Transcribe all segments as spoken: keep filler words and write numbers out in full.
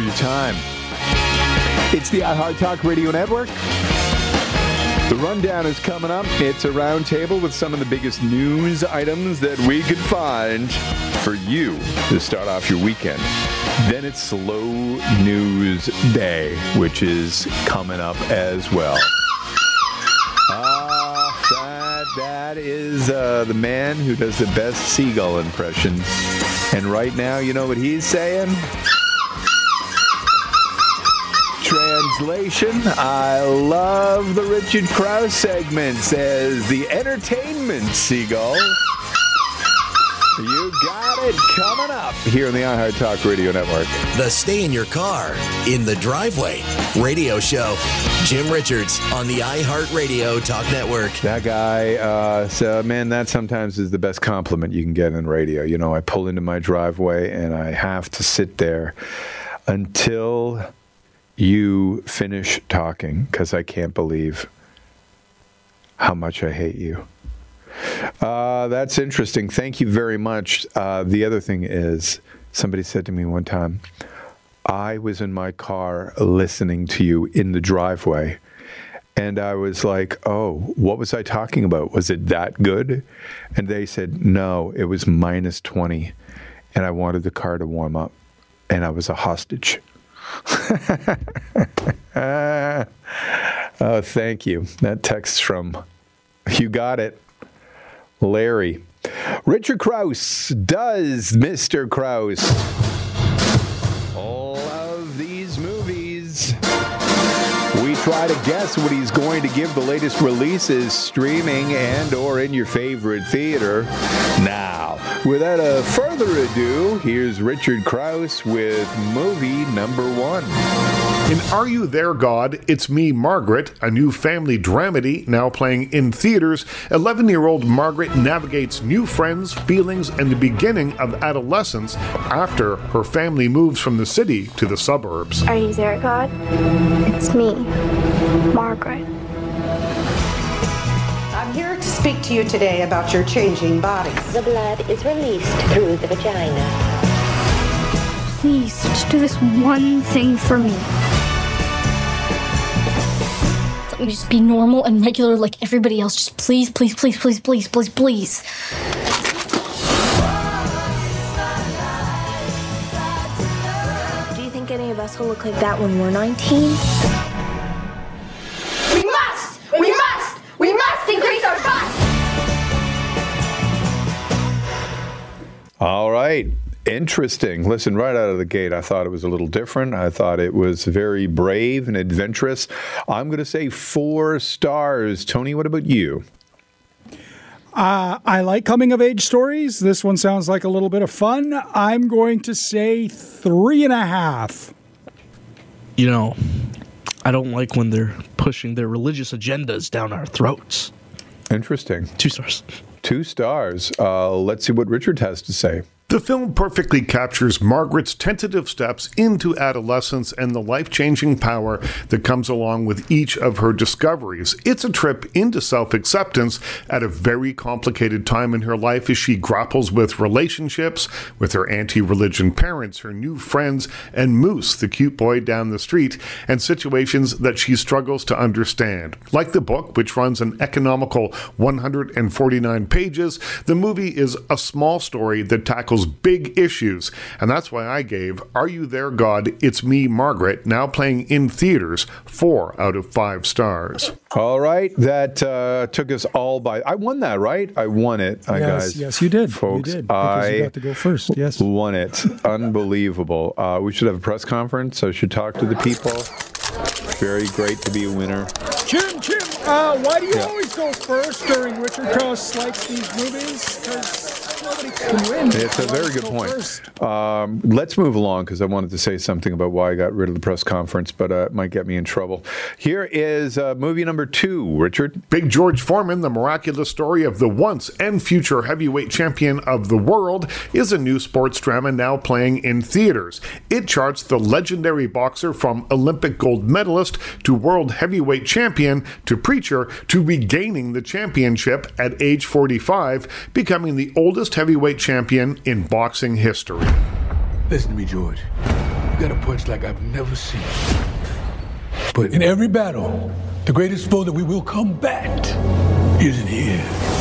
your time. It's the iHeart Talk Radio Network. The rundown is coming up. It's a roundtable with some of the biggest news items that we could find for you to start off your weekend. Then it's Slow News Day, which is coming up as well. Ah, that, that is uh, the man who does the best seagull impression. And right now, you know what he's saying? Translation, I love the Richard Krause segment, says the entertainment seagull. You got it coming up here on the iHeart Talk Radio Network. The Stay in Your Car, in the Driveway radio show. Jim Richards on the iHeart Radio Talk Network. That guy, uh, so, man, that sometimes is the best compliment you can get in radio. You know, I pull into my driveway and I have to sit there until you finish talking, because I can't believe how much I hate you. Uh, that's interesting. Thank you very much. Uh, the other thing is, somebody said to me one time, I was in my car listening to you in the driveway, and I was like, oh, what was I talking about? Was it that good? And they said, no, it was minus twenty, and I wanted the car to warm up, and I was a hostage. uh, oh, thank you. That text's from, you got it, Larry. Richard Krause does Mister Krause all of these movies. We try to guess what he's going to give the latest releases streaming and or in your favorite theater. Now, without a further ado, here's Richard Krause with movie number one. In Are You There, God? It's Me, Margaret, a new family dramedy now playing in theaters. eleven-year-old Margaret navigates new friends, feelings, and the beginning of adolescence after her family moves from the city to the suburbs. Are you there, God? It's me, Margaret. I'm here to speak to you today about your changing body. The blood is released through the vagina. Please, just do this one thing for me. Let me just be normal and regular like everybody else. Just please, please, please, please, please, please, please. Do you think any of us will look like that when we're nineteen? We must! We must! We must increase our bust! All right. Interesting. Listen, right out of the gate, I thought it was a little different. I thought it was very brave and adventurous. I'm going to say four stars. Tony, what about you? Uh, I like coming-of-age stories. This one sounds like a little bit of fun. I'm going to say three and a half. You know, I don't like when they're pushing their religious agendas down our throats. Interesting. Two stars. Two stars. Uh, let's see what Richard has to say. The film perfectly captures Margaret's tentative steps into adolescence and the life-changing power that comes along with each of her discoveries. It's a trip into self-acceptance at a very complicated time in her life as she grapples with relationships, with her anti-religion parents, her new friends, and Moose, the cute boy down the street, and situations that she struggles to understand. Like the book, which runs an economical one hundred forty-nine pages, the movie is a small story that tackles big issues, and that's why I gave Are You There, God? It's Me, Margaret, now playing in theaters, four out of five stars. All right, that uh, took us all by. I won that, right? I won it, uh, yes, guys. Yes, you did. Folks, you did, because I you got to go first. Yes, won it. Unbelievable. Uh, we should have a press conference. I should talk to the people. Very great to be a winner. Jim, Jim, uh, why do you yeah. always go first during Richard Krause likes these movies? Because nobody can win. It's a very good point. Um, let's move along, because I wanted to say something about why I got rid of the press conference, but uh, it might get me in trouble. Here is uh, movie number two, Richard. Big George Foreman, the miraculous story of the once and future heavyweight champion of the world, is a new sports drama now playing in theaters. It charts the legendary boxer from Olympic gold medalist to world heavyweight champion to preacher to regaining the championship at age forty-five, becoming the oldest heavyweight champion in boxing history. Listen to me, George. You got a punch like I've never seen. But in every battle, the greatest foe that we will combat isn't here.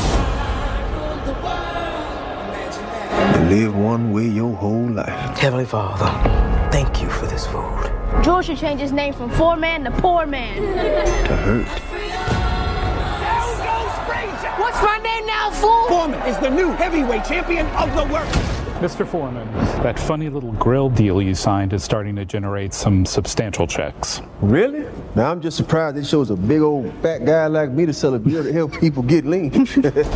You live one way your whole life. Heavenly Father, thank you for this food. George should change his name from Four Man to Poor Man. To hurt. What's my name now, fool? Foreman is the new heavyweight champion of the world. Mister Foreman, that funny little grill deal you signed is starting to generate some substantial checks. Really? Now I'm just surprised it shows a big old fat guy like me to sell a beer to help people get lean.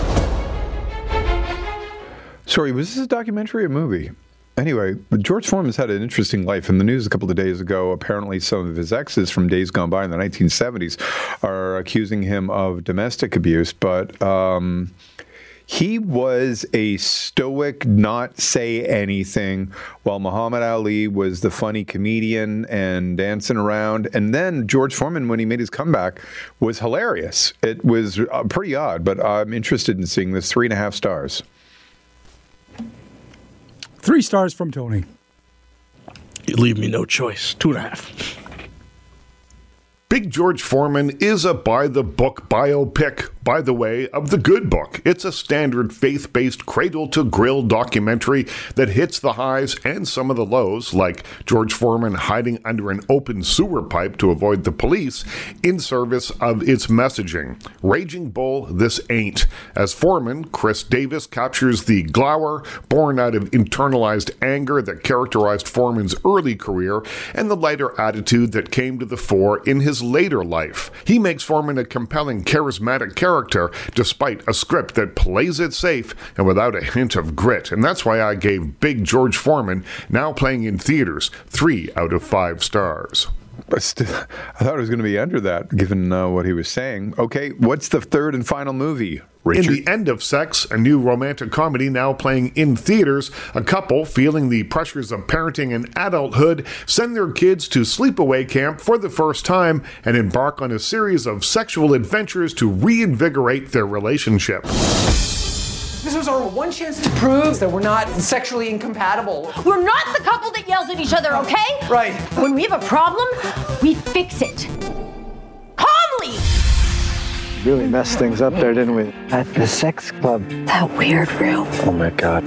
Sorry, was this a documentary or a movie? Anyway, George Foreman's had an interesting life. In the news a couple of days ago, apparently some of his exes from days gone by in the nineteen seventies are accusing him of domestic abuse, but um, he was a stoic, not say anything, while Muhammad Ali was the funny comedian and dancing around. And then George Foreman, when he made his comeback, was hilarious. It was uh, pretty odd, but I'm interested in seeing this. Three and a half stars. Three stars from Tony. You leave me no choice. Two and a half. Big George Foreman is a by-the-book biopic, by the way, of The Good Book. It's a standard faith-based cradle-to-grill documentary that hits the highs and some of the lows, like George Foreman hiding under an open sewer pipe to avoid the police, in service of its messaging. Raging Bull, this ain't. As Foreman, Chris Davis captures the glower born out of internalized anger that characterized Foreman's early career and the lighter attitude that came to the fore in his later life. He makes Foreman a compelling, charismatic character despite a script that plays it safe and without a hint of grit. And that's why I gave Big George Foreman, now playing in theaters, three out of five stars. But still, I thought it was going to be under that, given uh, what he was saying. Okay, what's the third and final movie, Richard? In The End of Sex, a new romantic comedy now playing in theaters, a couple feeling the pressures of parenting and adulthood send their kids to sleepaway camp for the first time and embark on a series of sexual adventures to reinvigorate their relationship. This was our one chance to prove that we're not sexually incompatible. We're not the couple that yells at each other, okay? Right. When we have a problem, we fix it. Calmly! Really messed things up there, didn't we? At the sex club. That weird room. Oh my God.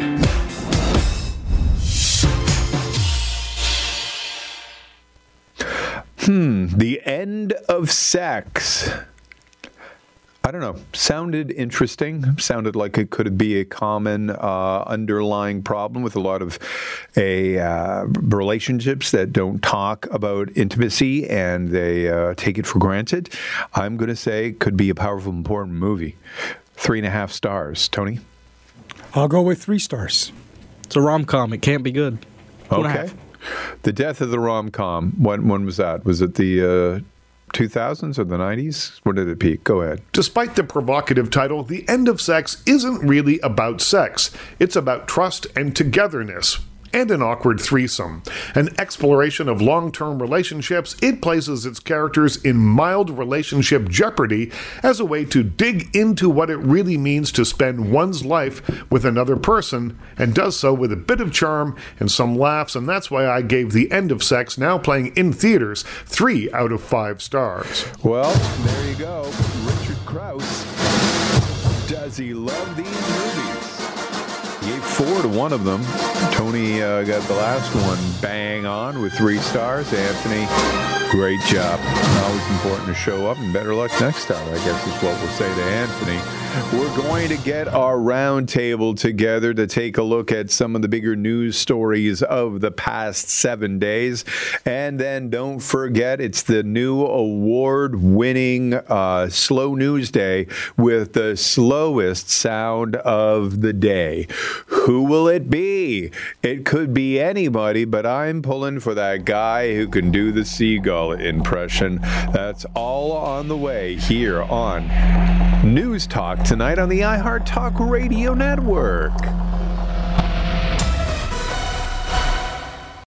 Hmm, The End of Sex. I don't know. Sounded interesting. Sounded like it could be a common uh, underlying problem with a lot of a uh, relationships that don't talk about intimacy and they uh, take it for granted. I'm going to say it could be a powerful, important movie. Three and a half stars. Tony? I'll go with three stars. It's a rom-com. It can't be good. Okay. The Death of the Rom-Com. When, when was that? Was it the... Uh, two thousands or the nineties? When did it peak? Go ahead. Despite the provocative title, The End of Sex isn't really about sex. It's about trust and togetherness. And an awkward threesome. An exploration of long-term relationships, it places its characters in mild relationship jeopardy as a way to dig into what it really means to spend one's life with another person, and does so with a bit of charm and some laughs, and that's why I gave The End of Sex, now playing in theaters, three out of five stars. Well, there you go. Richard Krause. Does he love these movies? He gave four to one of them. Tony uh, got the last one bang on with three stars. Anthony, great job. Always important to show up, and better luck next time, I guess is what we'll say to Anthony. We're going to get our roundtable together to take a look at some of the bigger news stories of the past seven days. And then don't forget, it's the new award-winning uh, Slow News Day with the slowest sound of the day. Who will it be? It could be anybody, but I'm pulling for that guy who can do the seagull impression. That's all on the way here on News Talk tonight on the iHeart Talk Radio Network.